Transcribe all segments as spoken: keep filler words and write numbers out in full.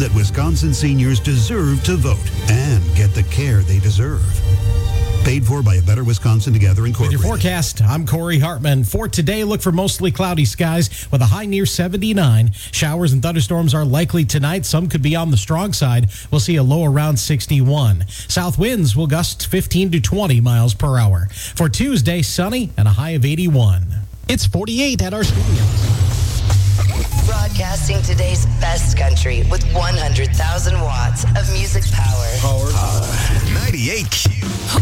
that Wisconsin seniors deserve to vote and get the care they deserve. Paid for by A Better Wisconsin Together Incorporated. With your forecast, I'm Corey Hartman. For today, look for mostly cloudy skies with a high near seventy-nine. Showers and thunderstorms are likely tonight. Some could be on the strong side. We'll see a low around sixty-one. South winds will gust fifteen to twenty miles per hour. For Tuesday, sunny and a high of eighty-one. It's forty-eight at our studios. Broadcasting today's best country with one hundred thousand watts of music power. Power. Uh, ninety-eight Q.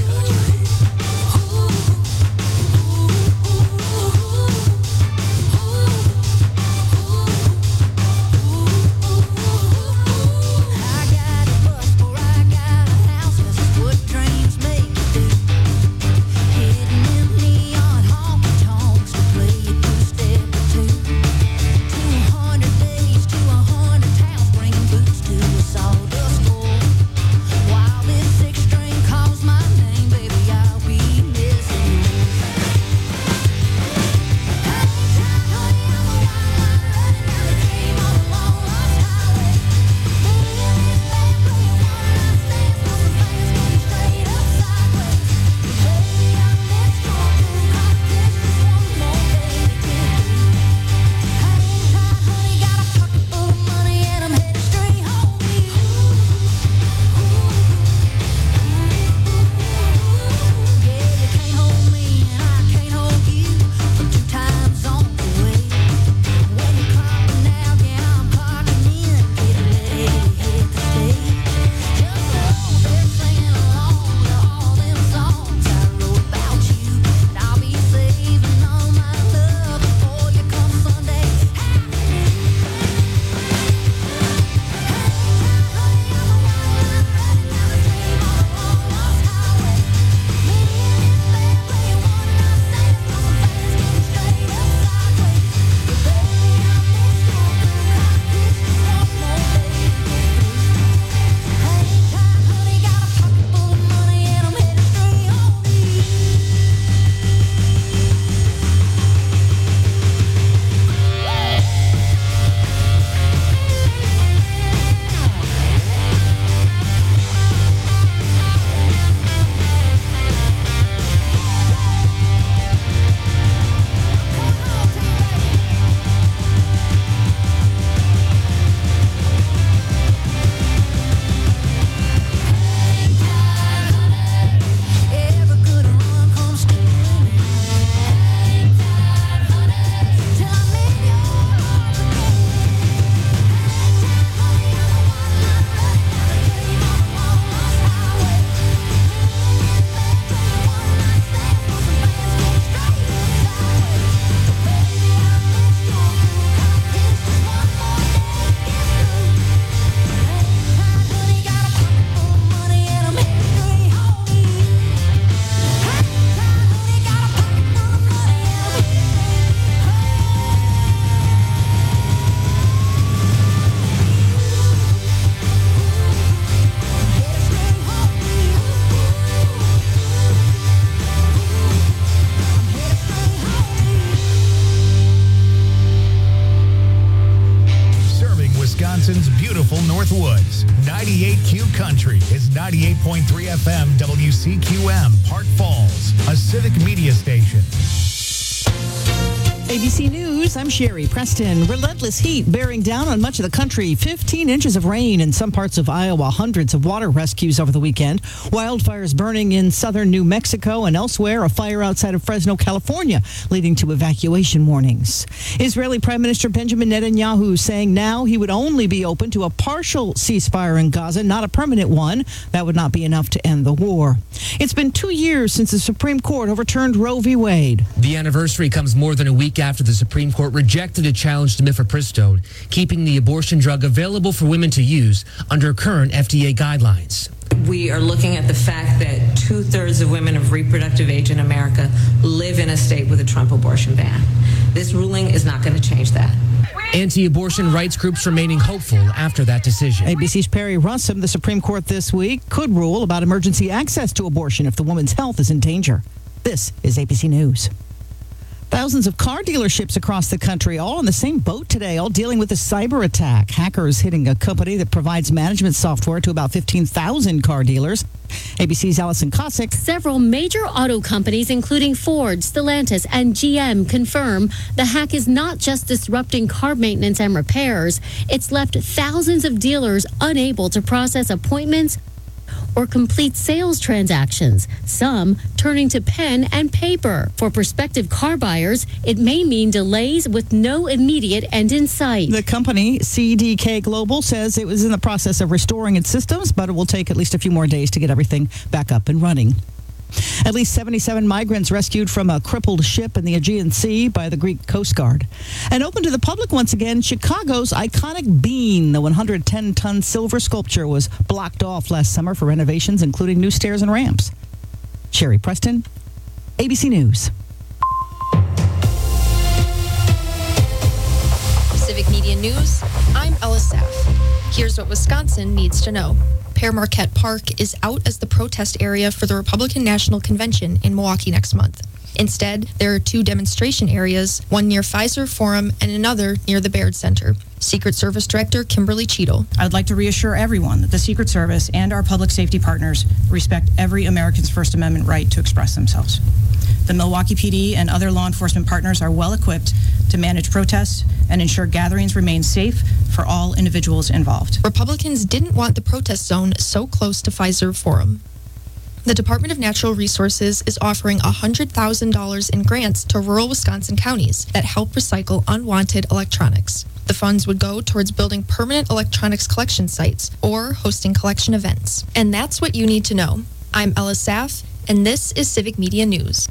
Wisconsin's beautiful Northwoods. ninety-eight Q Country is ninety-eight point three F M W C Q M, Park Falls, a civic media station. A B C News, I'm Sherry Preston. Relentless heat bearing down on much of the country. fifteen inches of rain in some parts of Iowa. Hundreds of water rescues over the weekend. Wildfires burning in southern New Mexico and elsewhere. A fire outside of Fresno, California, leading to evacuation warnings. Israeli Prime Minister Benjamin Netanyahu saying now he would only be open to a partial ceasefire in Gaza, not a permanent one. That would not be enough to end the war. It's been two years since the Supreme Court overturned Roe v. Wade. The anniversary comes more than a week after the Supreme Court rejected a challenge to mifepristone, keeping the abortion drug available for women to use under current F D A guidelines. We are looking at the fact that two-thirds of women of reproductive age in America live in a state with a Trump abortion ban. This ruling is not going to change that. Anti-abortion rights groups remaining hopeful after that decision. A B C's Perry Russum, the Supreme Court this week could rule about emergency access to abortion if the woman's health is in danger. This is A B C News. Thousands of car dealerships across the country, all on the same boat today, all dealing with a cyber attack. Hackers hitting a company that provides management software to about fifteen thousand car dealers. A B C's Allison Cossack. Several major auto companies, including Ford, Stellantis, and G M, confirm the hack is not just disrupting car maintenance and repairs. It's left thousands of dealers unable to process appointments or complete sales transactions, some turning to pen and paper. For prospective car buyers, it may mean delays with no immediate end in sight. The company, C D K Global, says it was in the process of restoring its systems, but it will take at least a few more days to get everything back up and running. At least seventy-seven migrants rescued from a crippled ship in the Aegean Sea by the Greek Coast Guard. And open to the public once again, Chicago's iconic Bean, the one hundred ten ton silver sculpture, was blocked off last summer for renovations, including new stairs and ramps. Sherry Preston, A B C News. Civic Media News, I'm Ella Saff. Here's what Wisconsin needs to know. Pere Marquette Park is out as the protest area for the Republican National Convention in Milwaukee next month. Instead, there are two demonstration areas, one near Pfizer Forum and another near the Baird Center. Secret Service Director Kimberly Cheadle. I would like to reassure everyone that the Secret Service and our public safety partners respect every American's First Amendment right to express themselves. The Milwaukee P D and other law enforcement partners are well equipped to manage protests and ensure gatherings remain safe for all individuals involved. Republicans didn't want the protest zone so close to Pfizer Forum. The Department of Natural Resources is offering one hundred thousand dollars in grants to rural Wisconsin counties that help recycle unwanted electronics. The funds would go towards building permanent electronics collection sites or hosting collection events. And that's what you need to know. I'm Ella Saff, and this is Civic Media News.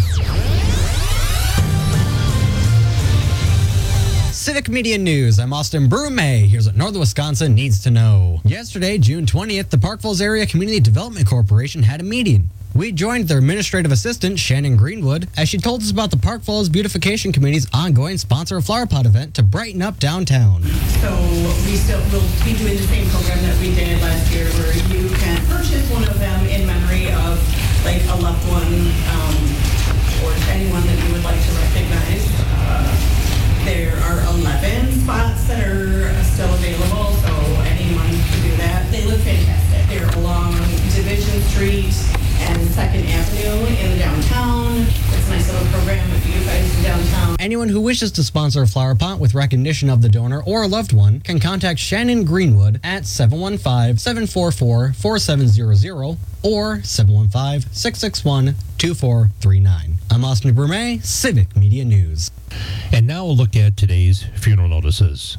Civic Media News. I'm Austin Brume. Here's what Northern Wisconsin needs to know. Yesterday, June twentieth, the Park Falls Area Community Development Corporation had a meeting. We joined their administrative assistant, Shannon Greenwood, as she told us about the Park Falls Beautification Committee's ongoing Sponsor a Flower Pot event to brighten up downtown. So we still will be doing the same program that we did last year, where you can purchase one of them in memory of like a loved one um, or anyone that you would like to recognize. Uh, There are eleven spots that are still available, so anyone can do that. They look fantastic. They're along Division Street and Second Avenue in downtown. It's a nice little program if you guys do downtown. Anyone who wishes to sponsor a flower pot with recognition of the donor or a loved one can contact Shannon Greenwood at seven one five, seven four four, four seven zero zero or seven one five, six six one, two four three nine. I'm Austin Brume, Civic Media News. And now we'll look at today's funeral notices.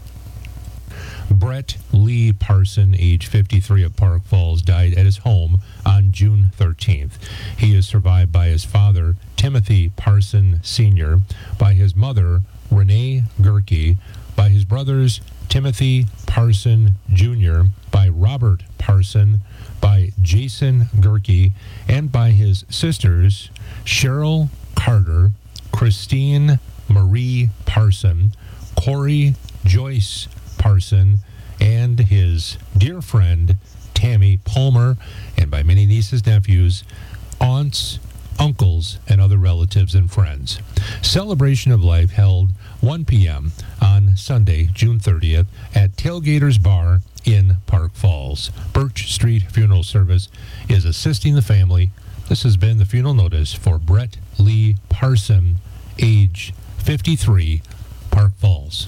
Brett Lee Parson, age fifty-three, of Park Falls, died at his home on June thirteenth. He is survived by his father, Timothy Parson Senior, by his mother, Renee Gerke, by his brothers, Timothy Parson Junior, by Robert Parson, by Jason Gerke, and by his sisters, Cheryl Carter, Christine Marie Parson, Corey Joyce Parson, and his dear friend Tammy Palmer, and by many nieces, nephews, aunts, uncles, and other relatives and friends. Celebration of Life held one p.m. on Sunday, June thirtieth at Tailgaters Bar in Park Falls. Birch Street Funeral Service is assisting the family. This has been the funeral notice for Brett Lee Parson, age fifty-three, Park Falls.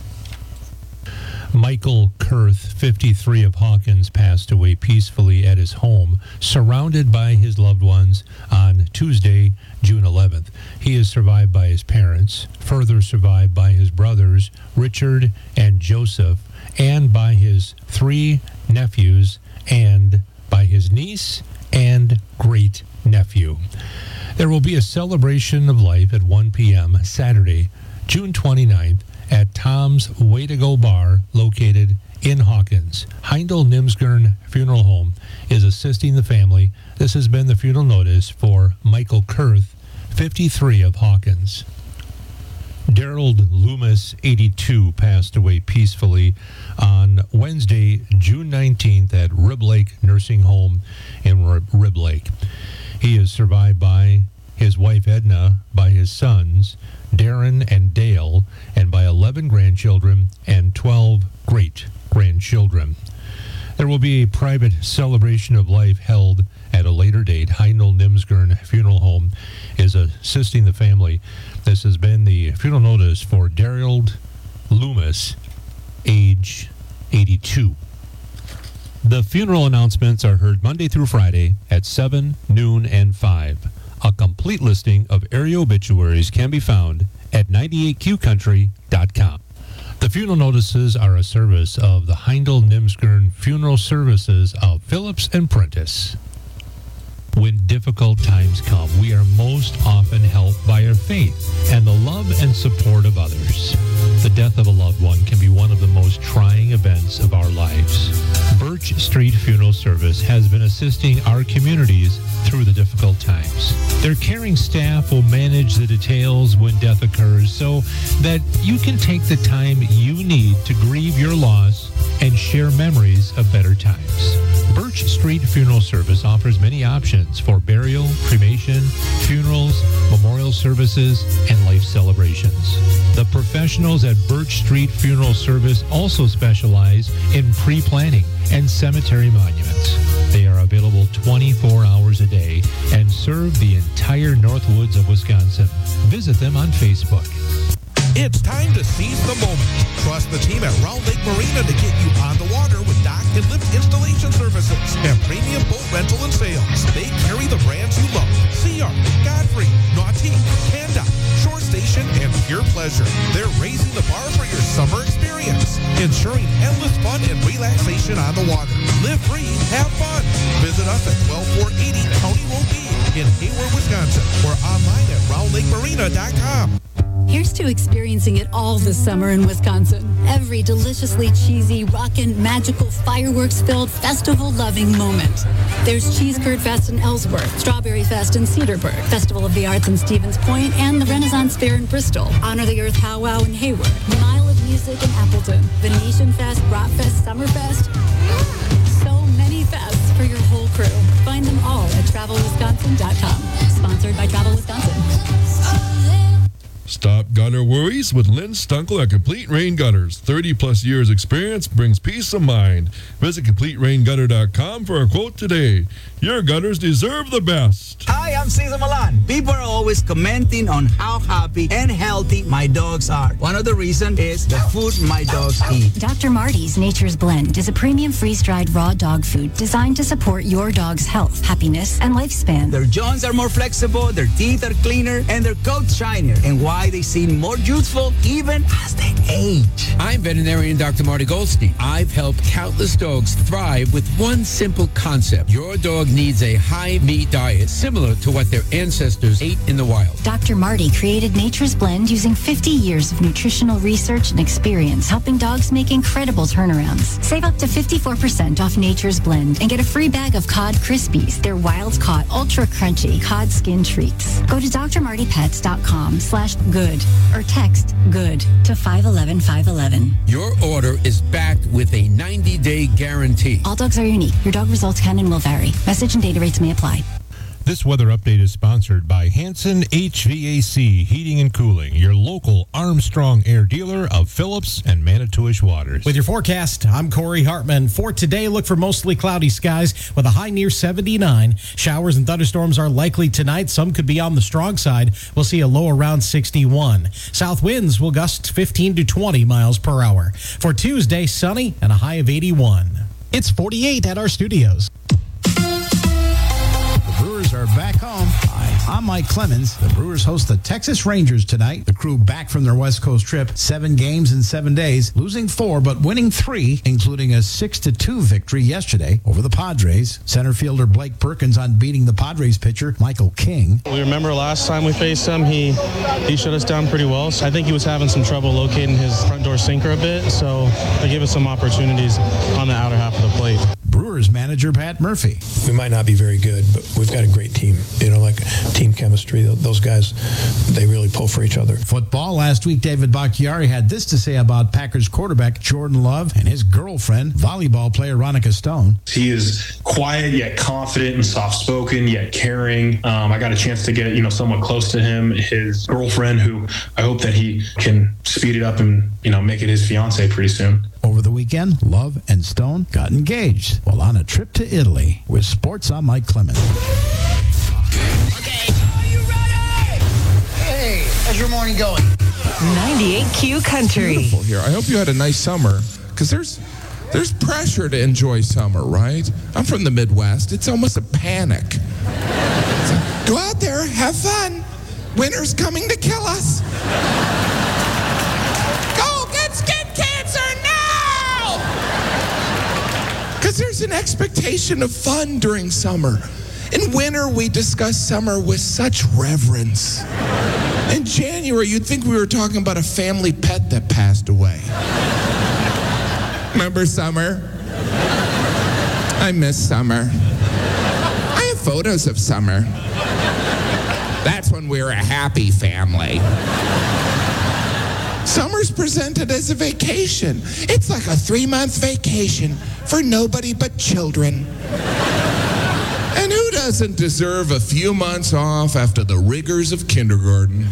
Michael Kurth, fifty-three, of Hawkins, passed away peacefully at his home, surrounded by his loved ones on Tuesday, June eleventh. He is survived by his parents, further survived by his brothers, Richard and Joseph, and by his three nephews, and by his niece and great-nephew. There will be a celebration of life at one p.m. Saturday, June twenty-ninth, at Tom's Way to Go Bar, located in Hawkins. Heindel Nimsgern Funeral Home is assisting the family. This has been the funeral notice for Michael Kurth, fifty-three, of Hawkins. Daryl Loomis, eighty-two, passed away peacefully on Wednesday, June nineteenth, at Rib Lake Nursing Home in Rib Lake. He is survived by his wife Edna, by his sons, Darren and Dale, and by eleven grandchildren and twelve great-grandchildren. There will be a private celebration of life held at a later date. Heindel Nimsgern Funeral Home is assisting the family. This has been the funeral notice for Daryl Loomis, age eighty-two. The funeral announcements are heard Monday through Friday at seven, noon, and five. A complete listing of area obituaries can be found at ninety-eight Q country dot com. The funeral notices are a service of the Heindel Nimsgern Funeral Services of Phillips and Prentice. When difficult times come, we are most often helped by our faith and the love and support of others. The death of a loved one can be one of the most trying events of our lives. Birch Street Funeral Service has been assisting our communities through the difficult times. Their caring staff will manage the details when death occurs so that you can take the time you need to grieve your loss and share memories of better times. Birch Street Funeral Service offers many options for burial, cremation, funerals, memorial services, and life celebrations. The professionals at Birch Street Funeral Service also specialize in pre-planning and cemetery monuments. They are available twenty-four hours a day and serve the entire Northwoods of Wisconsin. Visit them on Facebook. It's time to seize the moment. Trust the team at Round Lake Marina to get you on the water with dock and lift installation services and premium boat rental and sales. They carry the brands you love. C R, Godfrey, Nautique, Canda, Shore Station, and Pure Pleasure. They're raising the bar for your summer experience, ensuring endless fun and relaxation on the water. Live free, have fun. Visit us at twelve four eighty County Road B in Hayward, Wisconsin, or online at round lake marina dot com. Here's to experiencing it all this summer in Wisconsin. Every deliciously cheesy, rockin', magical, fireworks-filled, festival-loving moment. There's Cheese Curd Fest in Ellsworth, Strawberry Fest in Cedarburg, Festival of the Arts in Stevens Point, and the Renaissance Fair in Bristol, Honor the Earth Powwow in Hayward, Mile of Music in Appleton, Venetian Fest, Bratfest, Summerfest. So many fests for your whole crew. Find them all at travel wisconsin dot com. Sponsored by Travel Wisconsin. Stop gutter worries with Lynn Stunkel at Complete Rain Gutters. thirty plus years experience brings peace of mind. Visit complete rain gutter dot com for a quote today. Your gutters deserve the best. Hi, I'm Cesar Milan. People are always commenting on how happy and healthy my dogs are. One of the reasons is the food my dogs eat. Doctor Marty's Nature's Blend is a premium freeze-dried raw dog food designed to support your dog's health, happiness, and lifespan. Their joints are more flexible, their teeth are cleaner, and their coats shinier. And why they seem more youthful even as they age. I'm veterinarian Doctor Marty Goldstein. I've helped countless dogs thrive with one simple concept. Your dog needs a high-meat diet similar to what their ancestors ate in the wild. Doctor Marty created Nature's Blend using fifty years of nutritional research and experience, helping dogs make incredible turnarounds. Save up to fifty-four percent off Nature's Blend and get a free bag of Cod Krispies, their wild-caught, ultra-crunchy cod skin treats. Go to d r marty pets dot com slash good or text good to five one one five one one. Your order is backed with a ninety-day guarantee. All dogs are unique. Your dog results can and will vary. Message and data rates may apply. This weather update is sponsored by Hanson H V A C Heating and Cooling, your local Armstrong Air dealer of Phillips and Manitowish Waters. With your forecast, I'm Corey Hartman. For today, look for mostly cloudy skies with a high near seventy-nine. Showers and thunderstorms are likely tonight. Some could be on the strong side. We'll see a low around sixty-one. South winds will gust fifteen to twenty miles per hour. For Tuesday, sunny and a high of eighty-one. It's forty-eight at our studios. Brewers are back home. Hi, I'm Mike Clemens. The Brewers host the Texas Rangers tonight. The crew back from their West Coast trip. Seven games in seven days, losing four, but winning three, including a six to two victory yesterday over the Padres. Center fielder Blake Perkins on beating the Padres pitcher Michael King. We remember last time we faced him, he, he shut us down pretty well. So I think he was having some trouble locating his front door sinker a bit, so I gave us some opportunities on the outer half of the plate. Brewers Brewers manager Pat Murphy. We might not be very good, but we've got a great team. You know, like team chemistry. Those guys, they really pull for each other. Football. Last week, David Bakhtiari had this to say about Packers quarterback Jordan Love and his girlfriend, volleyball player Ronica Stone. He is quiet yet confident and soft-spoken yet caring. Um, I got a chance to get, you know, somewhat close to him. His girlfriend, who I hope that he can speed it up and, you know, make it his fiance pretty soon. Over the weekend, Love and Stone got engaged while on a trip to Italy. With sports, I'm Mike Clemens. Okay. Are you ready? Hey, how's your morning going? ninety-eight Q Country. Beautiful here. I hope you had a nice summer, because there's there's pressure to enjoy summer, right? I'm from the Midwest. It's almost a panic. It's like, go out there, have fun. Winter's coming to kill us. Go get skin cancer now! Because there's an expectation of fun during summer. In winter, we discuss summer with such reverence. In January, you'd think we were talking about a family pet that passed away. Remember summer? I miss summer. I have photos of summer. That's when we were a happy family. Summer's presented as a vacation. It's like a three-month vacation for nobody but children. And who doesn't deserve a few months off after the rigors of kindergarten?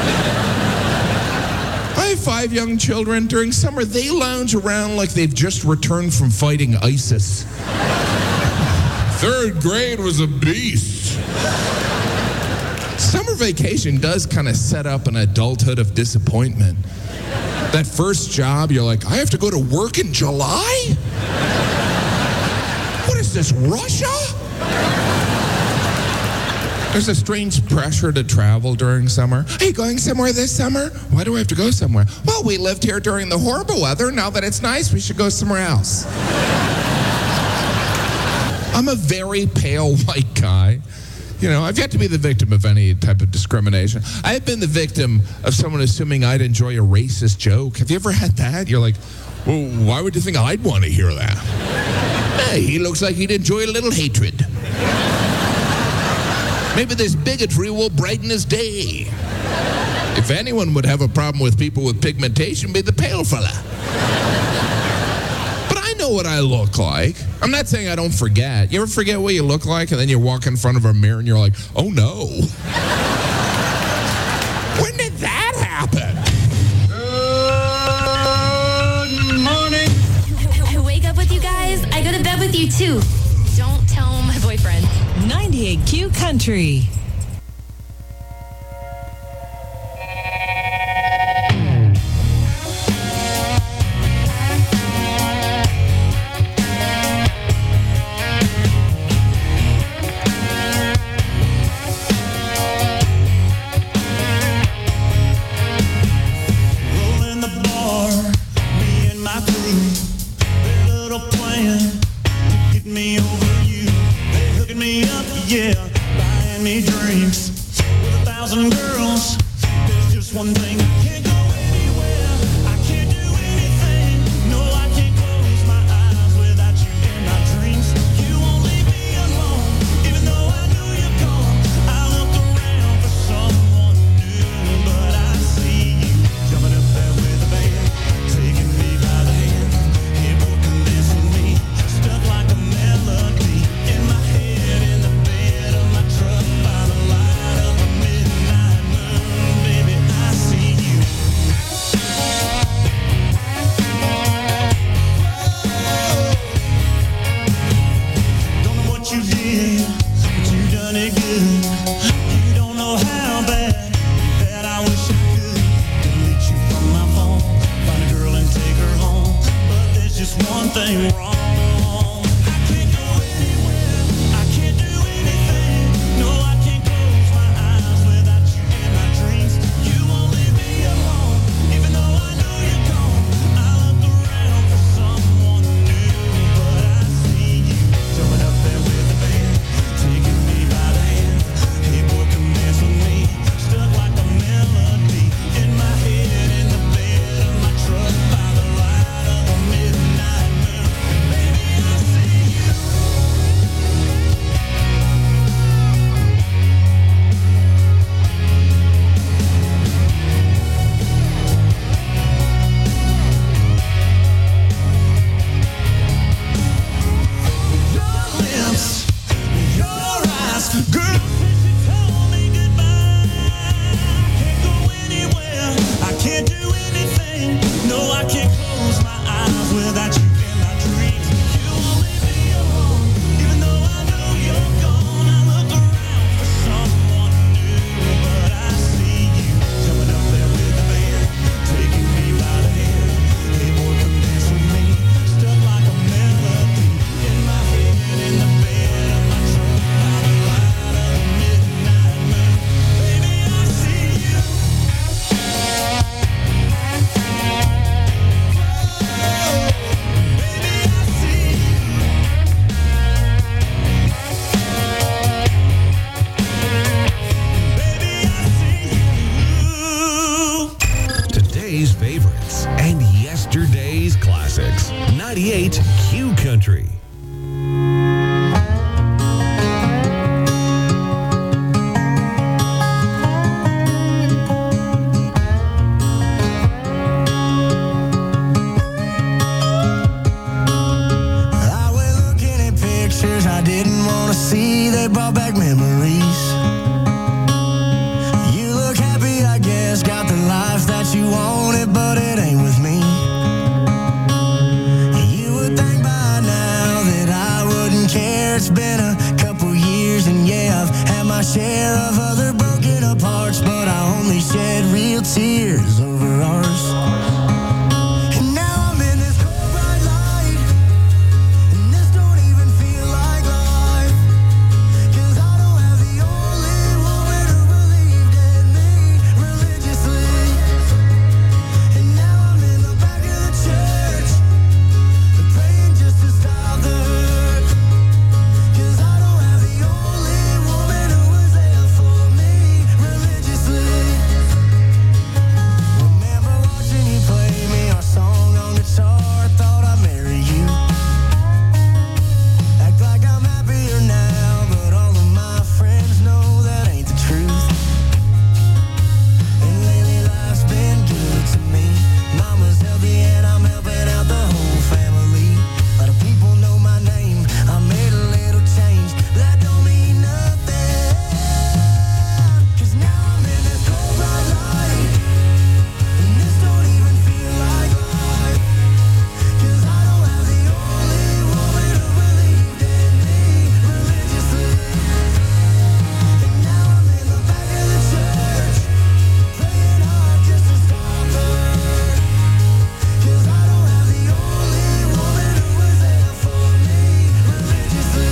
I have five young children. During summer, they lounge around like they've just returned from fighting ISIS. Third grade was a beast. Summer vacation does kind of set up an adulthood of disappointment. That first job, you're like, I have to go to work in July? What is this, Russia? There's a strange pressure to travel during summer. Are you going somewhere this summer? Why do I have to go somewhere? Well, we lived here during the horrible weather. Now that it's nice, we should go somewhere else. I'm a very pale white guy. You know, I've yet to be the victim of any type of discrimination. I have been the victim of someone assuming I'd enjoy a racist joke. Have you ever had that? You're like, well, why would you think I'd want to hear that? Hey, he looks like he'd enjoy a little hatred. Maybe this bigotry will brighten his day. If anyone would have a problem with people with pigmentation, it'd be the pale fella. But I know what I look like. I'm not saying I don't forget. You ever forget what you look like and then you walk in front of a mirror and you're like, oh no. When did that happen? Good morning. I wake up with you guys. I go to bed with you too. Don't tell my boyfriend. ninety-eight Q Country. Rolling the bar, me and my crew, a little plan to get me over you. They hooking me up, yeah, buying me drinks with a thousand girls. There's just one thing, I can't go anywhere. I can't do anything. No, I can't close my eyes without you in my dreams. You won't leave me alone, even though I know you're gone. I look around for someone new, but I see you jumping up there with the band, taking me by the hand. Here, boy, come dance with me, stuck like a melody in my head, in the bed of my truck by the light of the midnight moon. Baby, I see you. Don't know what you did, but you done it good. You don't know how bad that I wish I could delete you from my phone, find a girl and take her home. But there's just one thing wrong. I can't go anywhere. I can't do anything. No, I can't close my eyes without you in my dreams. You won't leave me alone, even though I know you're gone. I looked around for someone new, but I see you jumping up there with the band, taking me by the hand. Hey, boy, come dance with me, stuck like a melody in my head, in the bed of my truck by the light of the midnight moon. Baby, ninety-eight Q Country. I went looking at pictures I didn't want to see. They brought back memories. You look happy, I guess. Got the life that you wanted, but it ain't with me. You would think by now that I wouldn't care. It's been a couple years, and yeah, I've had my share of other broken apart, but I only shed real tears over ours. And now I'm in this cold bright light, and this don't even feel like life, 'cause I don't have the only woman who believed in me religiously. And now I'm in the back of the church, praying just to stop the hurt, 'cause I don't have the only woman who was there for me religiously. Remember watching you play me our song on guitar, thought I'd marry you. Act like I'm happier now, but all of my friends know that ain't the truth. And lately life's been good to me. Mama's healthy and I'm helping out the whole family. A lot of people know my name, I made a little change, but that don't mean nothing, 'cause now I'm in this cold bright light, and this don't even feel like life, 'cause I don't have the only woman who believed in me religiously. And now I'm in the back of the church, praying hard just to stop the hurt, 'cause I don't have the only woman who was there for me religiously.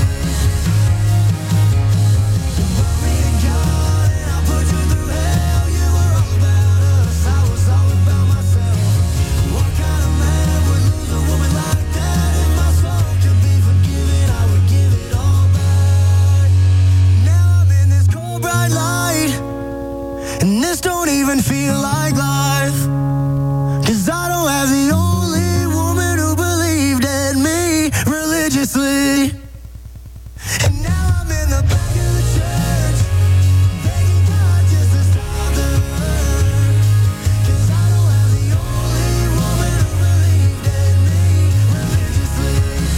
You brought me to God and I put you through hell. You were all about us, I was all about myself. What kind of man would lose a woman like that? If my soul could be forgiven, I would give it all back. Now I'm in this cold bright light, and this don't even feel like life, 'cause I don't have the only woman who believed in me religiously. And now I'm in the back of the church, begging God just to stop the hurt, 'cause I don't have the only woman who believed in me religiously.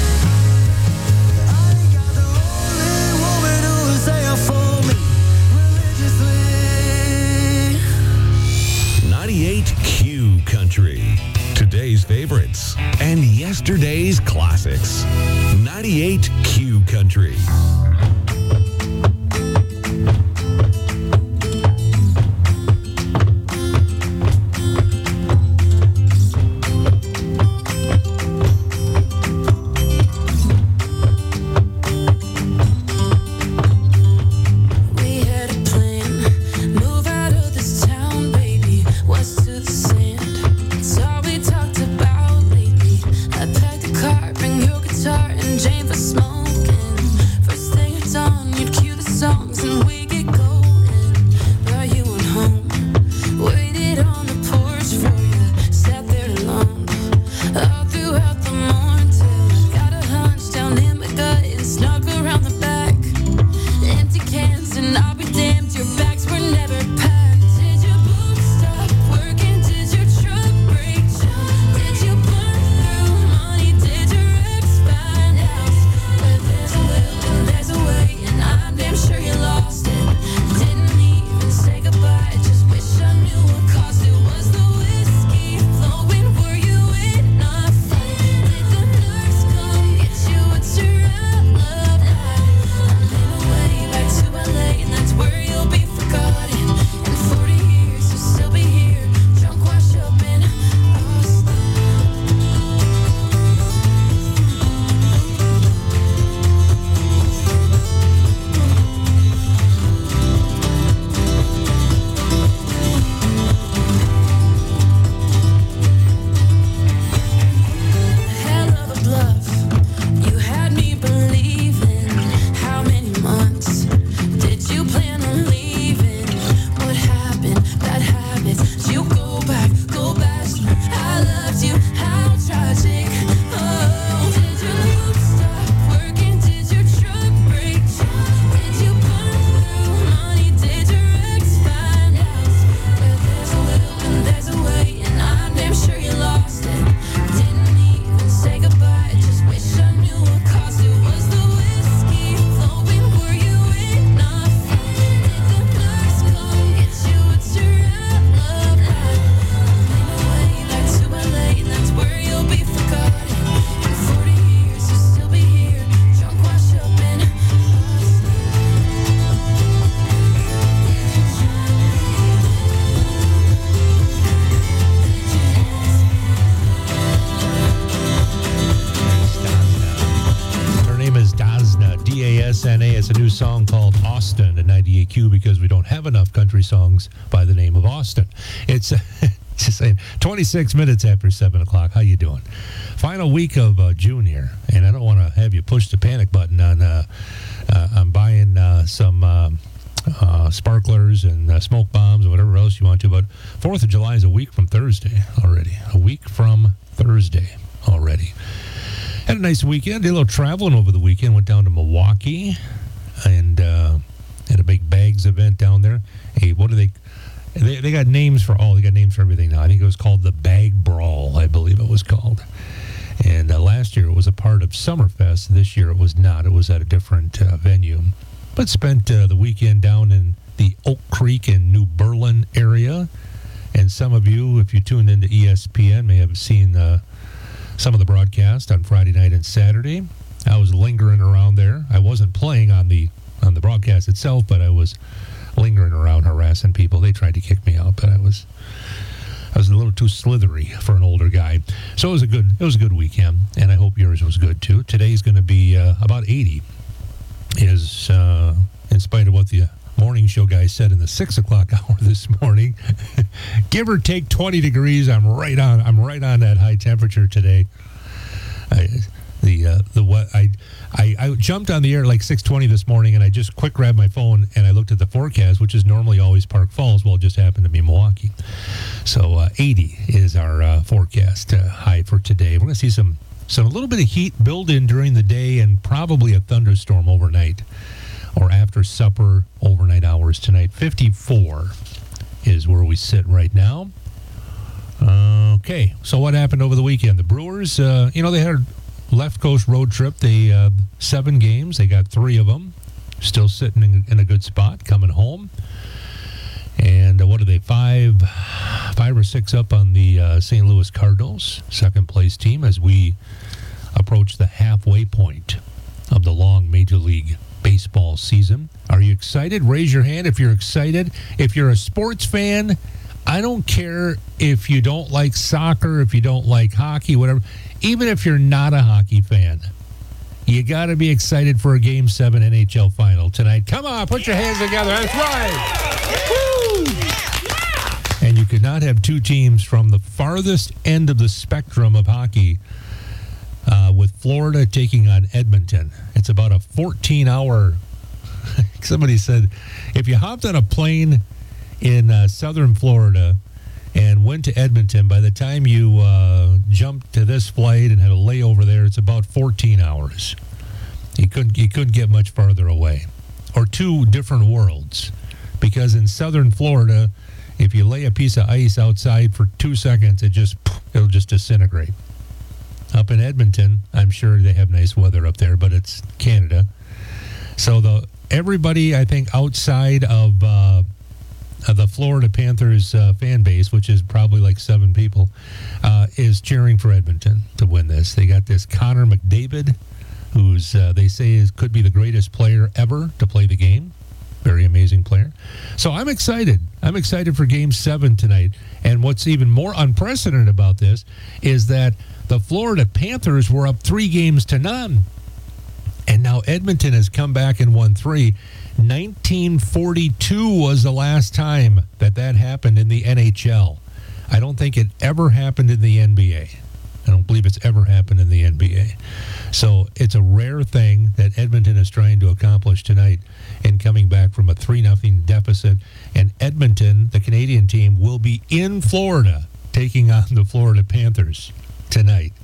I ain't got the only woman who was there for me religiously. ninety-eight Q Country. Today's favorites and yesterday's classics. ninety-eight Q Country. We had a plan, move out of this town, baby, west to the sand. It's all we talked about lately. I packed the car, bring your guitar and Jane for smoking. First thing I S N A. It's a new song called Austin at ninety-eight Q because we don't have enough country songs by the name of Austin. It's just saying, twenty-six minutes after seven o'clock. How you doing? Final week of uh, June here, and I don't want to have you push the panic button on. Uh, uh, I'm buying uh, some uh, uh, sparklers and uh, smoke bombs or whatever else you want to, but fourth of July is a week from Thursday already. A week from Thursday already. Had a nice weekend. Did a little traveling over the weekend. Went down to Milwaukee and uh, had a big bags event down there. Hey, what do they, they? They got names for all. They got names for everything now. I think it was called the Bag Brawl, I believe it was called. And uh, last year it was a part of Summerfest. This year it was not. It was at a different uh, venue. But spent uh, the weekend down in the Oak Creek and New Berlin area. And some of you, if you tuned into E S P N, may have seen uh, some of the broadcast on Friday night and Saturday. I was lingering around there. I wasn't playing on the on the broadcast itself, but I was lingering around harassing people. They tried to kick me out, but I was I was a little too slithery for an older guy. So it was a good it was a good weekend, and I hope yours was good too. Today's going to be uh, about eighty. Is uh, in spite of what the morning show guy said in the six o'clock hour this morning, give or take twenty degrees. I'm right on. I'm right on that high temperature today. I, the uh, the what I, I I jumped on the air at like six twenty this morning, and I just quick grabbed my phone and I looked at the forecast, which is normally always Park Falls. Well, it just happened to be Milwaukee. So uh, eighty is our uh, forecast uh, high for today. We're going to see some some a little bit of heat build in during the day, and probably a thunderstorm overnight. Or after supper overnight hours tonight. fifty-four is where we sit right now. Okay, so what happened over the weekend? The Brewers, uh, you know, they had a left coast road trip. They uh, seven games. They got three of them. Still sitting in, in a good spot, coming home. And uh, what are they? Five, five or six up on the uh, Saint Louis Cardinals, second place team, as we approach the halfway point of the long Major League Baseball season. Are you excited? Raise your hand if you're excited. If you're a sports fan, I don't care if you don't like soccer, if you don't like hockey, whatever. Even if you're not a hockey fan, you got to be excited for a Game seven N H L final tonight. Come on, put your hands together. That's right. Woo! And you could not have two teams from the farthest end of the spectrum of hockey Uh, with Florida taking on Edmonton. It's about a fourteen hour. Somebody said, if you hopped on a plane in uh, southern Florida and went to Edmonton, by the time you uh, jumped to this flight and had a layover there, it's about fourteen hours. You couldn't, you couldn't get much farther away. Or two different worlds. Because in southern Florida, if you lay a piece of ice outside for two seconds, it just, it'll just disintegrate. Up in Edmonton, I'm sure they have nice weather up there, but it's Canada. So the everybody, I think, outside of, uh, of the Florida Panthers uh, fan base, which is probably like seven people, uh, is cheering for Edmonton to win this. They got this Connor McDavid, who's uh, they say is could be the greatest player ever to play the game. Very amazing player. So I'm excited. I'm excited for Game seven tonight. And what's even more unprecedented about this is that the Florida Panthers were up three games to none. And now Edmonton has come back and won three. nineteen forty-two was the last time that that happened in the N H L. I don't think it ever happened in the N B A. I don't believe it's ever happened in the N B A. So it's a rare thing that Edmonton is trying to accomplish tonight in coming back from a three nothing deficit. And Edmonton, the Canadian team, will be in Florida taking on the Florida Panthers tonight.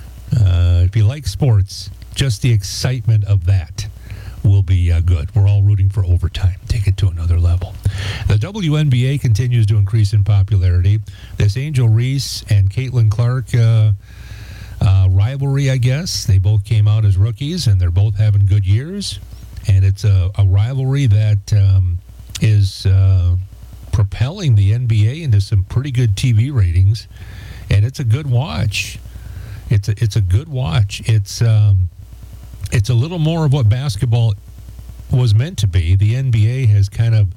Uh, if you like sports, just the excitement of that will be uh, good. We're all rooting for overtime. Take it to another level. The W N B A continues to increase in popularity. This Angel Reese and Caitlin Clark uh, uh, rivalry, I guess. They both came out as rookies, and they're both having good years. And it's a, a rivalry that um, is uh, propelling the N B A into some pretty good T V ratings. And it's a good watch. It's a, it's a good watch. It's um, it's a little more of what basketball was meant to be. The N B A has kind of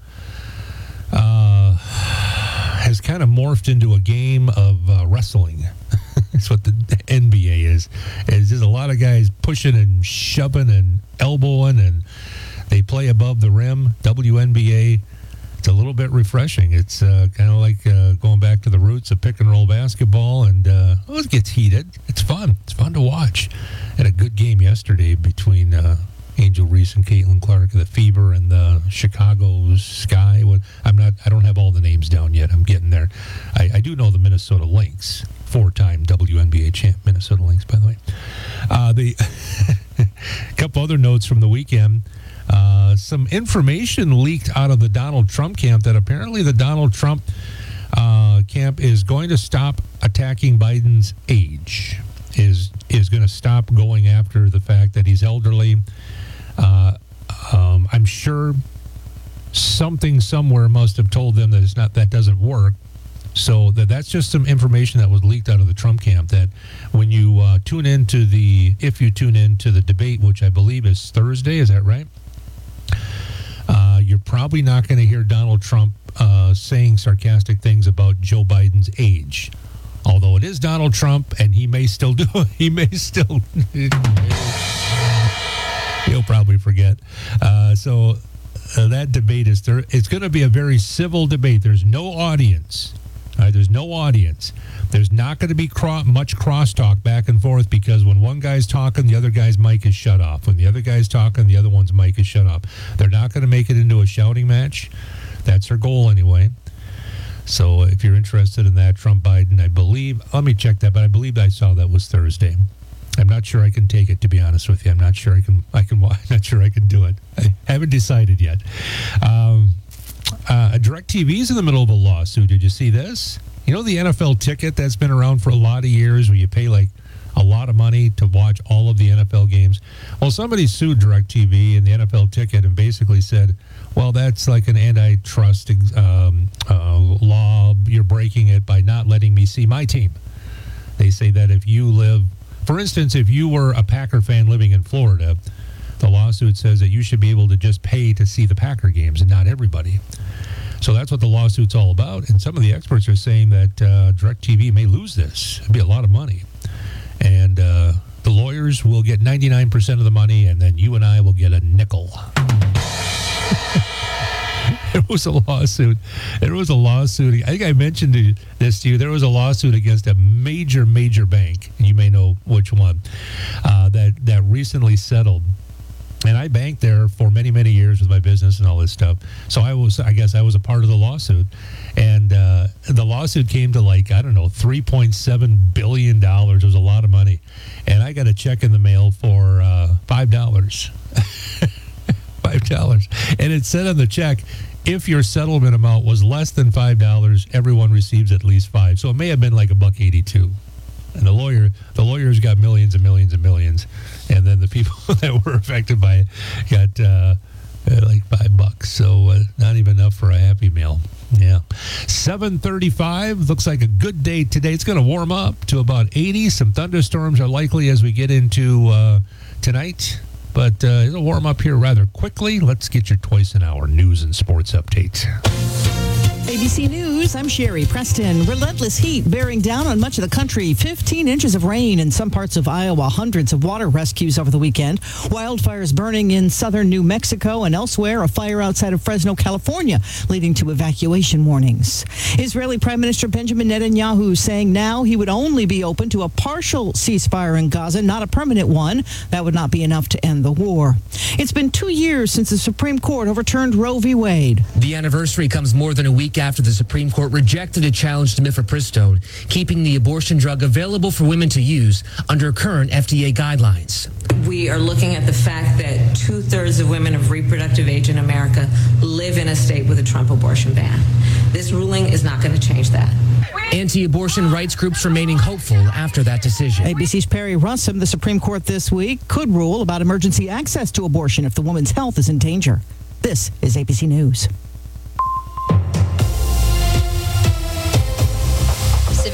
uh, has kind of morphed into a game of uh, wrestling. That's what the N B A is. It's just a lot of guys pushing and shoving and elbowing, and they play above the rim. W N B A, it's a little bit refreshing. It's uh, kind of like uh, going back to the roots of pick and roll basketball, and uh, well, it gets heated. It's fun. It's fun to watch. Had a good game yesterday between uh, Angel Reese and Caitlin Clark, the Fever and the Chicago Sky. What I'm not. I don't have all the names down yet. I'm getting there. I, I do know the Minnesota Lynx, four-time W N B A champ. Minnesota Lynx, by the way. Uh, the a couple other notes from the weekend. Uh, some information leaked out of the Donald Trump camp that apparently the Donald Trump uh, camp is going to stop attacking Biden's age. Is is going to stop going after the fact that he's elderly. Uh, um, I'm sure something somewhere must have told them that it's not that doesn't work. So that that's just some information that was leaked out of the Trump camp. That when you uh, tune into the if you tune into the debate, which I believe is Thursday, is that right? Uh, you're probably not going to hear Donald Trump uh, saying sarcastic things about Joe Biden's age. Although it is Donald Trump, and he may still do it. He may still... He'll probably forget. Uh, so uh, that debate is... There, it's going to be a very civil debate. There's no audience. All right, there's no audience. There's not going to be cro- much crosstalk back and forth, because when one guy's talking, the other guy's mic is shut off. When the other guy's talking, the other one's mic is shut off. They're not going to make it into a shouting match. That's their goal anyway. So if you're interested in that, Trump Biden, I believe, let me check that, but I believe I saw that was Thursday. I'm not sure I can take it, to be honest with you. I'm not sure I can, I can, I'm not sure I can do it. I haven't decided yet. Um, uh, DirecTV is in the middle of a lawsuit. Did you see this? You know the N F L ticket that's been around for a lot of years, where you pay like a lot of money to watch all of the N F L games? Well, somebody sued DirecTV and the N F L ticket and basically said, well, that's like an antitrust um, uh, law. You're breaking it by not letting me see my team. They say that if you live, for instance, if you were a Packer fan living in Florida, the lawsuit says that you should be able to just pay to see the Packer games and not everybody. So that's what the lawsuit's all about. And some of the experts are saying that uh, DirecTV may lose this. It'd be a lot of money. And uh, the lawyers will get ninety-nine percent of the money, and then you and I will get a nickel. There was a lawsuit. There was a lawsuit. I think I mentioned this to you. There was a lawsuit against a major, major bank. You may know which one. Uh, that that recently settled. And I banked there for many, many years with my business and all this stuff. So I was, I guess, I was a part of the lawsuit. And uh, the lawsuit came to like I don't know, three point seven billion dollars. It was a lot of money. And I got a check in the mail for uh, five dollars. five dollars. And it said on the check, if your settlement amount was less than five dollars, everyone receives at least five. So it may have been like a buck eighty-two. And the lawyer, the lawyers got millions and millions and millions. And then the people that were affected by it got uh, like five bucks. So uh, not even enough for a Happy Meal. Yeah. seven thirty-five. Looks like a good day today. It's going to warm up to about eighty. Some thunderstorms are likely as we get into uh, tonight. But uh, it'll warm up here rather quickly. Let's get your twice an hour news and sports update. A B C News, I'm Sherry Preston. Relentless heat bearing down on much of the country. fifteen inches of rain in some parts of Iowa. Hundreds of water rescues over the weekend. Wildfires burning in southern New Mexico and elsewhere. A fire outside of Fresno, California, leading to evacuation warnings. Israeli Prime Minister Benjamin Netanyahu saying now he would only be open to a partial ceasefire in Gaza, not a permanent one. That would not be enough to end the war. It's been two years since the Supreme Court overturned Roe v. Wade. The anniversary comes more than a week after the Supreme Court rejected a challenge to mifepristone, keeping the abortion drug available for women to use under current F D A guidelines. We are looking at the fact that two-thirds of women of reproductive age in America live in a state with a Trump abortion ban. This ruling is not going to change that. Anti-abortion rights groups remaining hopeful after that decision. A B C's Perry Russum, the Supreme Court this week could rule about emergency access to abortion if the woman's health is in danger. This is A B C News. Civic Media News.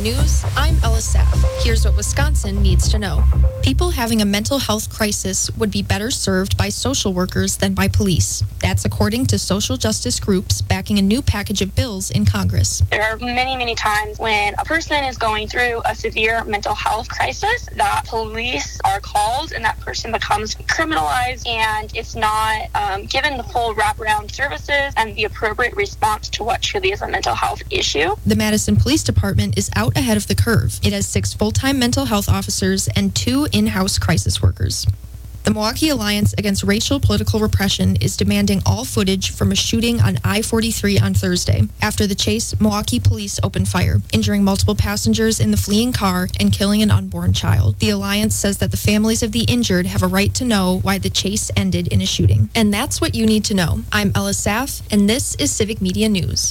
News, I'm Ella Sapp. Here's what Wisconsin needs to know. People having a mental health crisis would be better served by social workers than by police. That's according to social justice groups backing a new package of bills in Congress. There are many, many times when a person is going through a severe mental health crisis that police are called and that person becomes criminalized, and it's not um, given the full wraparound services and the appropriate response to what truly is a mental health issue. The Madison Police Department is out ahead of the curve. It has six full-time mental health officers and two in-house crisis workers. The Milwaukee Alliance Against Racial Political Repression is demanding all footage from a shooting on I forty-three on Thursday. After the chase, Milwaukee police opened fire, injuring multiple passengers in the fleeing car and killing an unborn child. The Alliance says that the families of the injured have a right to know why the chase ended in a shooting. And that's what you need to know. I'm Ella Saff, and this is Civic Media News.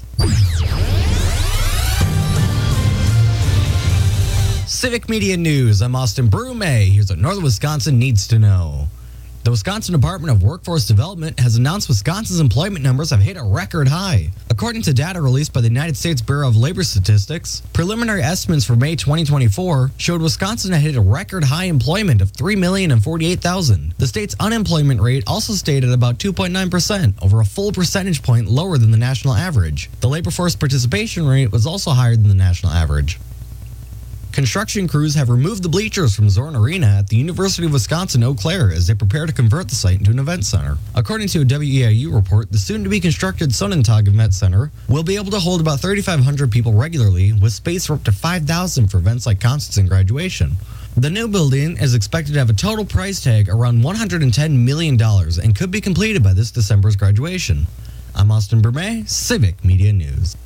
Civic Media News. I'm Austin Brume. Here's what Northern Wisconsin needs to know. The Wisconsin Department of Workforce Development has announced Wisconsin's employment numbers have hit a record high. According to data released by the United States Bureau of Labor Statistics, preliminary estimates for May twenty twenty-four showed Wisconsin had hit a record high employment of three million forty-eight thousand. The state's unemployment rate also stayed at about two point nine percent, over a full percentage point lower than the national average. The labor force participation rate was also higher than the national average. Construction crews have removed the bleachers from Zorn Arena at the University of Wisconsin-Eau Claire as they prepare to convert the site into an event center. According to a W E I U report, the soon-to-be constructed Sonnentag Event Center will be able to hold about thirty-five hundred people regularly, with space for up to five thousand for events like concerts and graduation. The new building is expected to have a total price tag around one hundred ten million dollars and could be completed by this December's graduation. I'm Austin Berme, Civic Media News.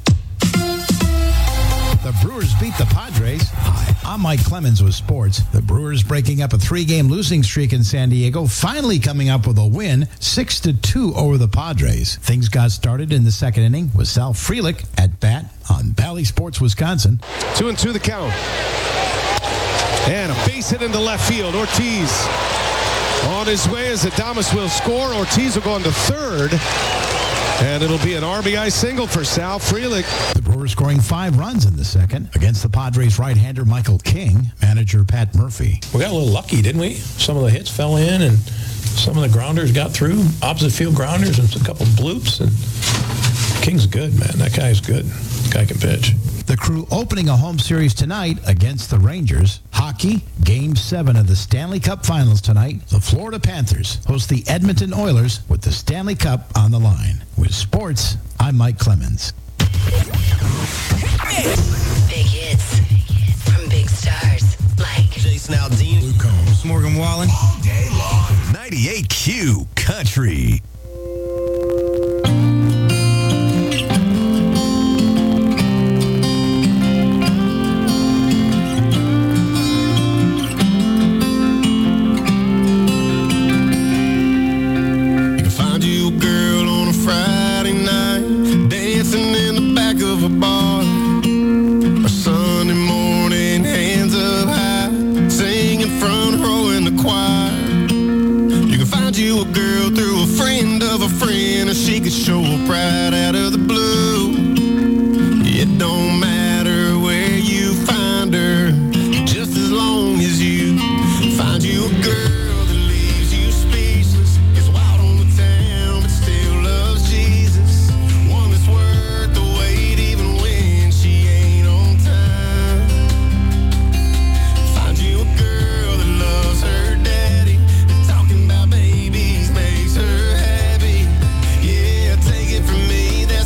The Brewers beat the Padres. Hi, I'm Mike Clemens with sports. The Brewers breaking up a three-game losing streak in San Diego, finally coming up with a win, six to two over the Padres. Things got started in the second inning with Sal Frelick at bat on Bally Sports Wisconsin. Two and two the count. And a base hit into left field. Ortiz on his way as Adames will score. Ortiz will go into third. And it'll be an R B I single for Sal Frelick. The Brewers scoring five runs in the second against the Padres right-hander Michael King, manager Pat Murphy. We got a little lucky, didn't we? Some of the hits fell in, and some of the grounders got through, opposite field grounders, and a couple bloops. And King's good, man. That guy's good. That guy can pitch. The Crew opening a home series tonight against the Rangers. Hockey, Game seven of the Stanley Cup Finals tonight. The Florida Panthers host the Edmonton Oilers with the Stanley Cup on the line. With sports, I'm Mike Clemens. Big hits from big stars like Jason Aldean, Luke Combs, Morgan Wallen. All day long. ninety-eight Q Country. Show up right out of the blue. It don't matter where you find her, just as long as you find you a girl that leaves you speechless. Gets wild on the town, but still loves Jesus. One that's worth the wait, even when she ain't on time. Find you a girl that loves her daddy, and talking about babies makes her happy. Yeah, take it from me, that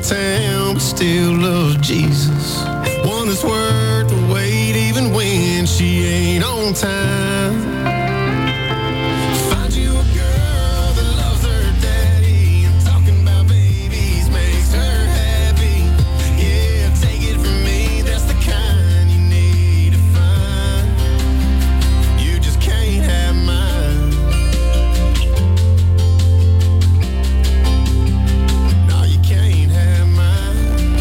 town, but still loves Jesus. One that's worth the wait, even when she ain't on time. Find you a girl that loves her daddy. I'm talking about babies, makes her happy. Yeah, take it from me, that's the kind you need to find. You just can't have mine. No, you can't have mine.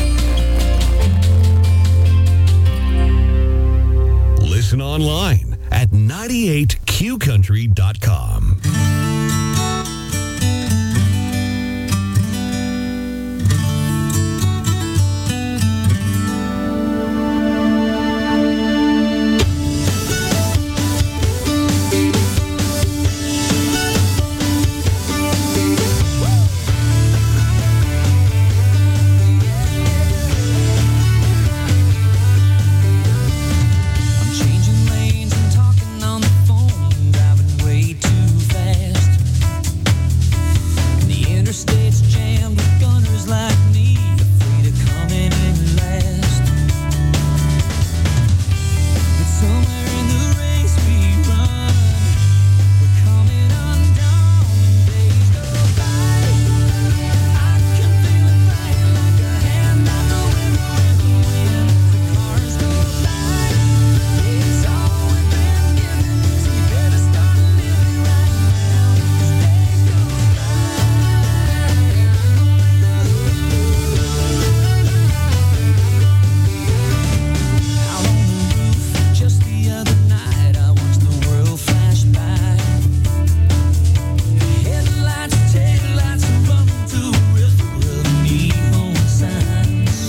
Listen online at ninety-eight q country dot com. I'm changing lanes and talking on the phone, driving way too fast. And the interstate's jammed with gunners like me, afraid of coming in last. But somewhere in the race we run, we're coming undone when days go by. I can feel it flying like a hand out the window in the wind. The cars go by. It's all we've been given, so you better start living right now. Days go out on the roof just the other night, I watched the world flash by. Headlights, taillights are running through a river of neon signs.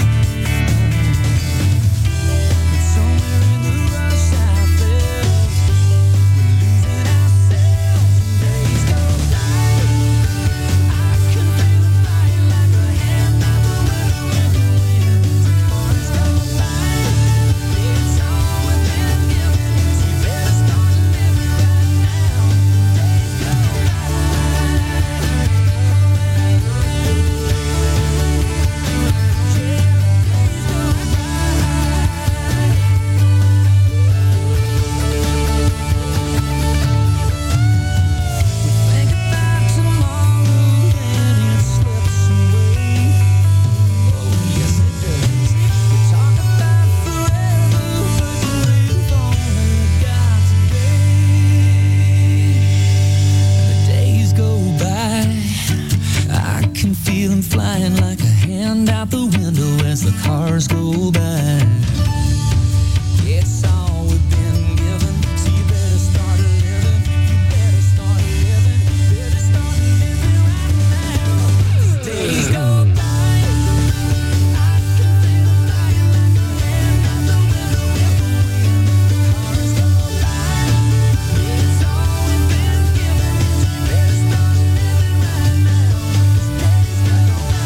But somewhere in the rush I felt we're losing ourselves and days go by. I can feel it flying like a hand out the window in the wind. The cars go by. It's all we've been given, so you better start living right now. Days go think about tomorrow and it slips away. Oh, yes it does. We talk about forever, but we've only got today. The days go by. I can feel them flying like a hand out the window as the cars go by. It's all we've been given, so you better start living. You better start living. Better start living right now. Days go by. I can feel them flying like a hand out the window in the wind. The cars go by. It's all we've been given, so you better start living right now. Days go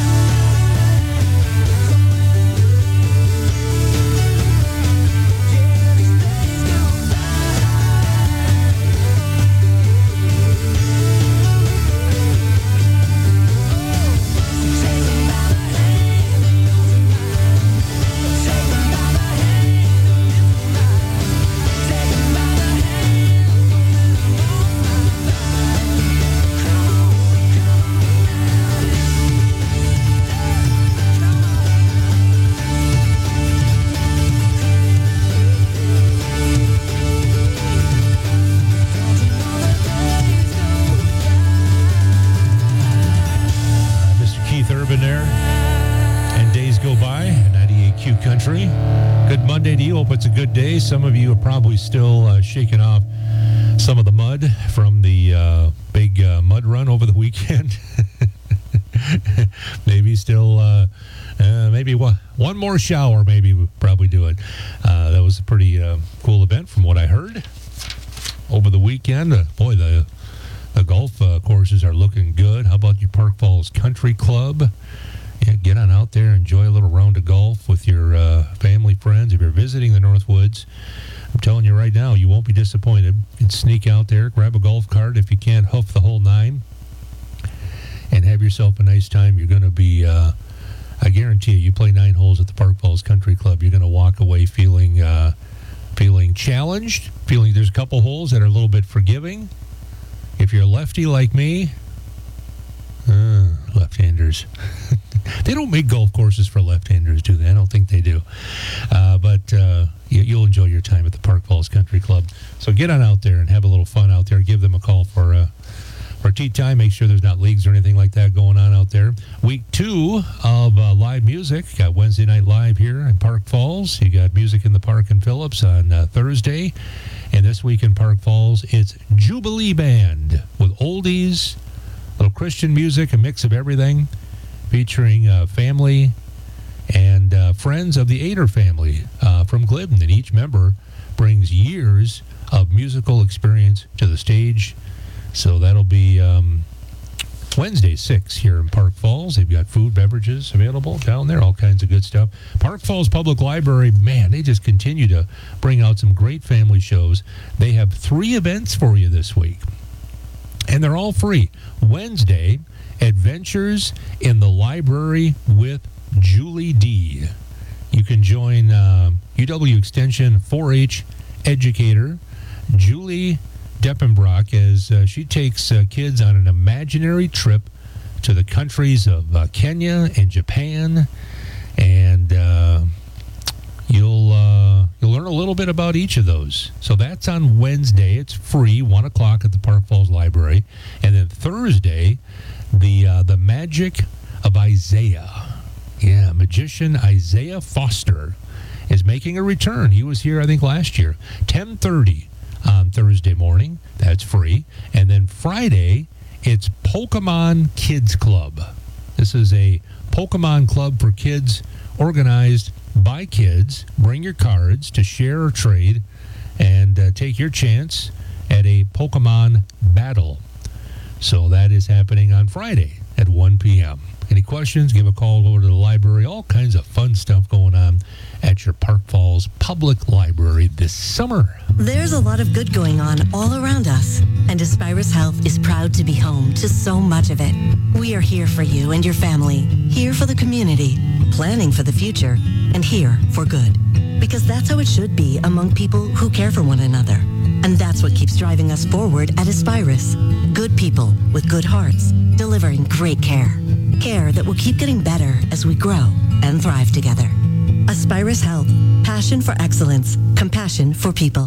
Mister Keith Urban there. And days go by. ninety-eight Q Country. Good Monday to you. Hope it's a good day. Some of you are probably still uh, shaking off some of the mud from the uh, big uh, mud run over the weekend. Maybe still, uh, uh, maybe one, one more shower, maybe would probably do it. Uh, that was a pretty uh, cool event from what I heard over the weekend. Uh, boy, the the golf uh, courses are looking good. How about your Park Falls Country Club? Yeah, get on out there, enjoy a little round of golf with your uh, family, friends. If you're visiting the Northwoods, I'm telling you right now, you won't be disappointed. You can sneak out there, grab a golf cart if you can't hoof the whole nine, and have yourself a nice time. You're going to be uh, I guarantee you, you play nine holes at the Park Falls Country Club, you're going to walk away feeling uh, feeling challenged, feeling there's a couple holes that are a little bit forgiving. If you're a lefty like me, uh, left-handers. They don't make golf courses for left-handers, do they? I don't think they do. Uh, but uh, you, you'll enjoy your time at the Park Falls Country Club. So get on out there and have a little fun out there. Give them a call for uh, for tee time. Make sure there's not leagues or anything like that going on out there. Week two of uh, live music. Got Wednesday Night Live here in Park Falls. You got Music in the Park in Phillips on uh, Thursday. And this week in Park Falls, it's Jubilee Band with oldies, little Christian music, a mix of everything, featuring uh, family and uh, friends of the Ader family uh, from Glidden. And each member brings years of musical experience to the stage. So that'll be um, Wednesday, six here in Park Falls. They've got food, beverages available down there, all kinds of good stuff. Park Falls Public Library, man, they just continue to bring out some great family shows. They have three events for you this week, and they're all free. Wednesday, Adventures in the Library with Julie D. You can join uh, U W Extension four H educator Julie Deppenbrock as uh, she takes uh, kids on an imaginary trip to the countries of uh, Kenya and Japan, and uh, you'll uh, you'll learn a little bit about each of those. So that's on Wednesday. It's free, one o'clock at the Park Falls Library, and then Thursday, the uh, the Magic of Isaiah. Yeah, magician Isaiah Foster is making a return. He was here, I think, last year. ten thirty on Thursday morning. That's free. And then Friday, it's Pokemon Kids Club. This is a Pokemon club for kids organized by kids. Bring your cards to share or trade and uh, take your chance at a Pokemon battle. So that is happening on Friday at one p.m. Any questions, give a call over to the library. All kinds of fun stuff going on at your Park Falls Public Library this summer. There's a lot of good going on all around us, and Aspirus Health is proud to be home to so much of it. We are here for you and your family, here for the community, planning for the future, and here for good. Because that's how it should be among people who care for one another. And that's what keeps driving us forward at Aspirus. Good people with good hearts, delivering great care. Care that will keep getting better as we grow and thrive together. Aspirus Health. Passion for excellence. Compassion for people.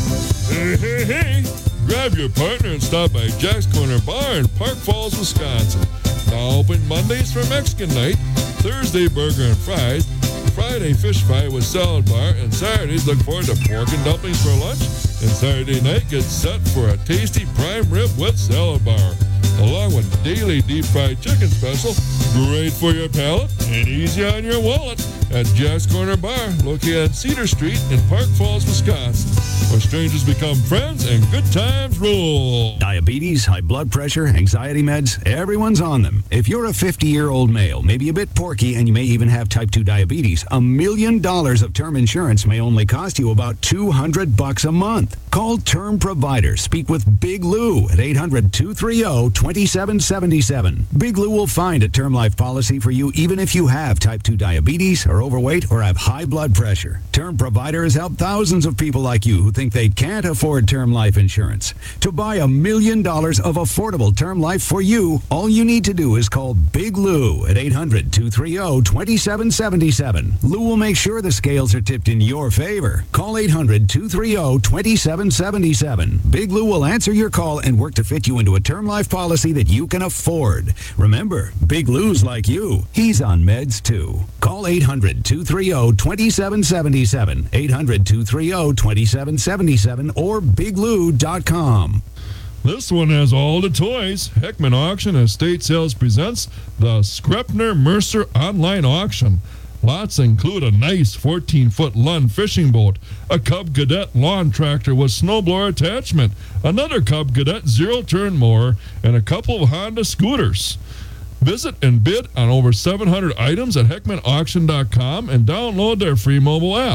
Hey, hey, hey! Grab your partner and stop by Jack's Corner Bar in Park Falls, Wisconsin. Now open Mondays for Mexican night, Thursday burger and fries, Friday fish fry with salad bar, and Saturdays look forward to pork and dumplings for lunch, and Saturday night gets set for a tasty prime rib with salad bar, along with daily deep fried chicken special, great for your palate and easy on your wallet, at Jack's Corner Bar, located on Cedar Street in Park Falls, Wisconsin, where strangers become friends and good times rule. Diabetes, high blood pressure, anxiety meds, everyone's on them. If you're a fifty-year-old male, maybe a bit porky, and you may even have type two diabetes, a million dollars of term insurance may only cost you about two hundred bucks a month. Call Term Provider. Speak with Big Lou at eight hundred, two three zero, two seven seven seven. Big Lou will find a term life policy for you even if you have type two diabetes, or overweight, or have high blood pressure. Term Provider has helped thousands of people like you who think they can't afford term life insurance. To buy a million dollars of affordable term life for you, all you need to do is call Big Lou at eight hundred, two three zero, two seven seven seven. Lou will make sure the scales are tipped in your favor. Call eight hundred, two three zero, two seven seven seven. Big Lou will answer your call and work to fit you into a term life policy that you can afford. Remember, Big Lou's like you. He's on meds too. Call eight hundred, two three zero, two seven seven seven, eight hundred, two three zero, two seven seven seven, or big lou dot com. This one has all the toys. Heckman Auction Estate Sales presents the Skrepner Mercer Online Auction. Lots include a nice fourteen-foot Lund fishing boat, a Cub Cadet lawn tractor with snowblower attachment, another Cub Cadet zero-turn mower, and a couple of Honda scooters. Visit and bid on over seven hundred items at heckman auction dot com and download their free mobile app.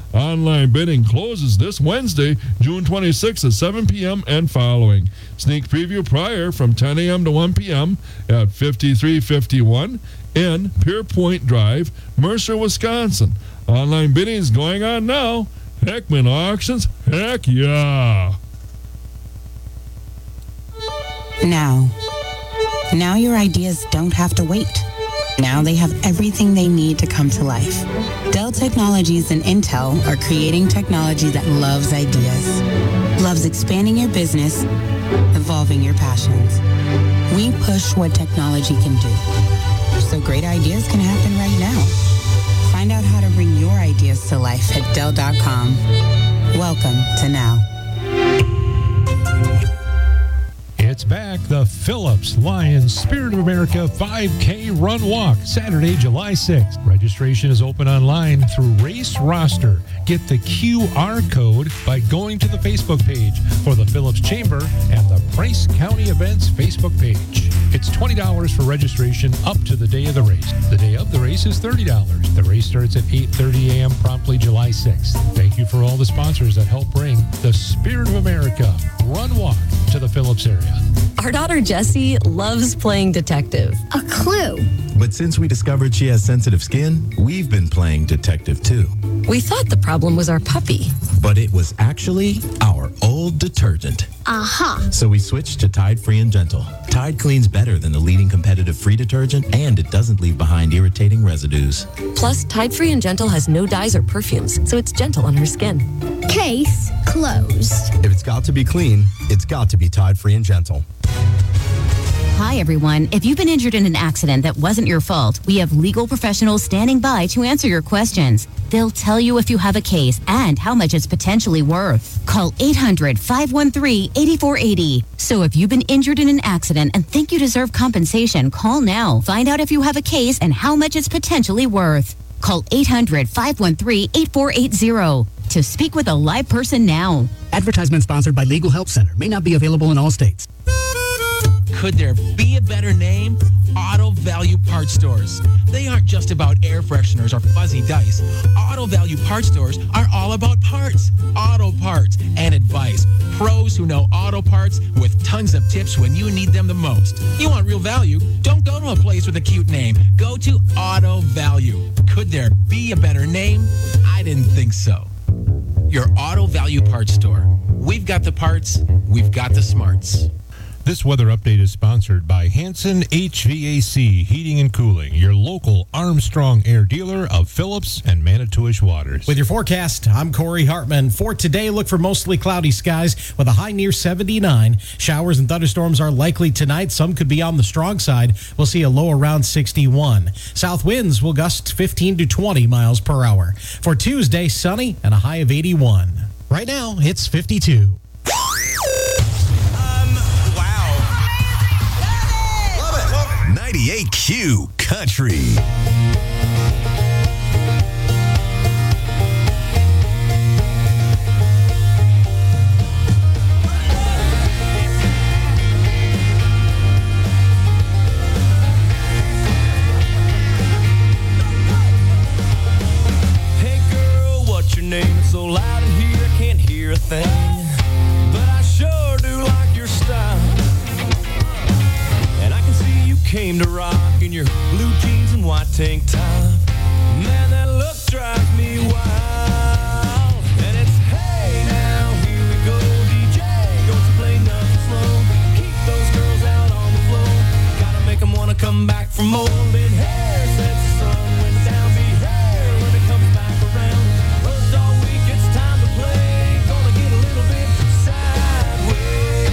Online bidding closes this Wednesday, June twenty-sixth at seven p.m. and following. Sneak preview prior from ten a.m. to one p.m. at fifty-three fifty-one N Pierpoint Drive, Mercer, Wisconsin. Online bidding is going on now. Heckman Auctions, heck yeah! Now. Now your ideas don't have to wait. Now they have everything they need to come to life. Dell Technologies and Intel are creating technology that loves ideas, loves expanding your business, evolving your passions. We push what technology can do, so great ideas can happen right now. Find out how to bring your ideas to life at Dell dot com. Welcome to Now. It's back, the Phillips Lions Spirit of America five K Run Walk, Saturday, July sixth. Registration is open online through Race Roster. Get the Q R code by going to the Facebook page for the Phillips Chamber and the Price County Events Facebook page. It's twenty dollars for registration up to the day of the race. The day of the race is thirty dollars. The race starts at eight thirty a.m. promptly July sixth. Thank you for all the sponsors that help bring the Spirit of America Run Walk to the Phillips area. Our daughter Jessie loves playing detective. A clue. But since we discovered she has sensitive skin, we've been playing detective too. We thought the problem was our puppy. But it was actually our old detergent. Aha. So we switched to Tide Free and Gentle. Tide cleans better than the leading competitive free detergent, and it doesn't leave behind irritating residues. Plus, Tide Free and Gentle has no dyes or perfumes, so it's gentle on her skin. Case closed. If it's got to be clean, it's got to be Tide Free and Gentle. Hi, everyone. If you've been injured in an accident that wasn't your fault, we have legal professionals standing by to answer your questions. They'll tell you if you have a case and how much it's potentially worth. Call eight hundred, five one three, eight four eight zero. So if you've been injured in an accident and think you deserve compensation, call now. Find out if you have a case and how much it's potentially worth. Call eight hundred, five one three, eight four eight zero to speak with a live person now. Advertisement sponsored by Legal Help Center. May not be available in all states. Could there be a better name? Auto Value Parts Stores. They aren't just about air fresheners or fuzzy dice. Auto Value Parts Stores are all about parts, auto parts, and advice. Pros who know auto parts with tons of tips when you need them the most. You want real value? Don't go to a place with a cute name. Go to Auto Value. Could there be a better name? I didn't think so. Your Auto Value Parts Store. We've got the parts, we've got the smarts. This weather update is sponsored by Hanson H V A C Heating and Cooling, your local Armstrong Air dealer of Phillips and Manitowish Waters. With your forecast, I'm Corey Hartman. For today, look for mostly cloudy skies with a high near seventy-nine. Showers and thunderstorms are likely tonight. Some could be on the strong side. We'll see a low around sixty-one. South winds will gust fifteen to twenty miles per hour. For Tuesday, sunny and a high of eighty-one. Right now, it's fifty-two. ninety-eight Q Country. Hey girl, what's your name? It's so loud in here I can't hear a thing. But I sure do like your style. And I can see you came to rock in your blue jeans and white tank top. Man, that look drives me wild. And it's hey now, here we go, D J. Going to play nothing slow. Keep those girls out on the floor. Gotta make them wanna come back for more. Been hair since the sun went down. Be hair when it comes back around. Worked all week, it's time to play. Gonna get a little bit sideways.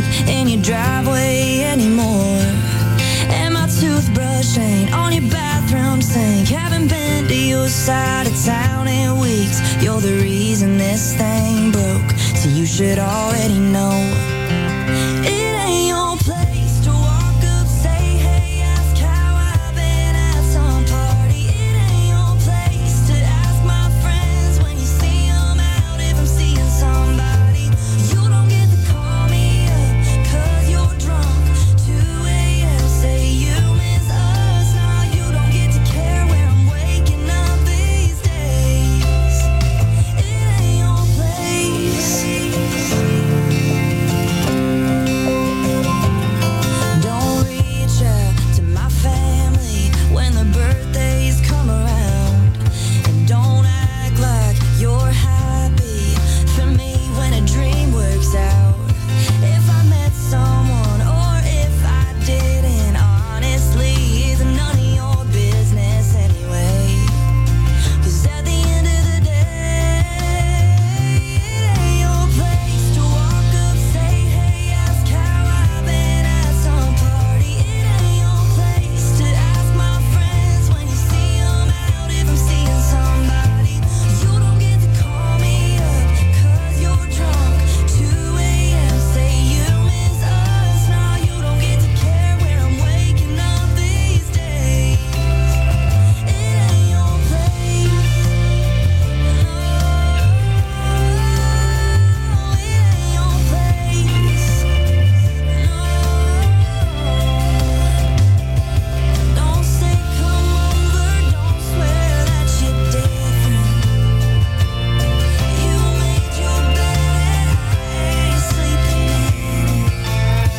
in your driveway anymore. And my toothbrush ain't on your bathroom sink. Haven't been to your side of town in weeks. You're the reason this thing broke, so you should already know.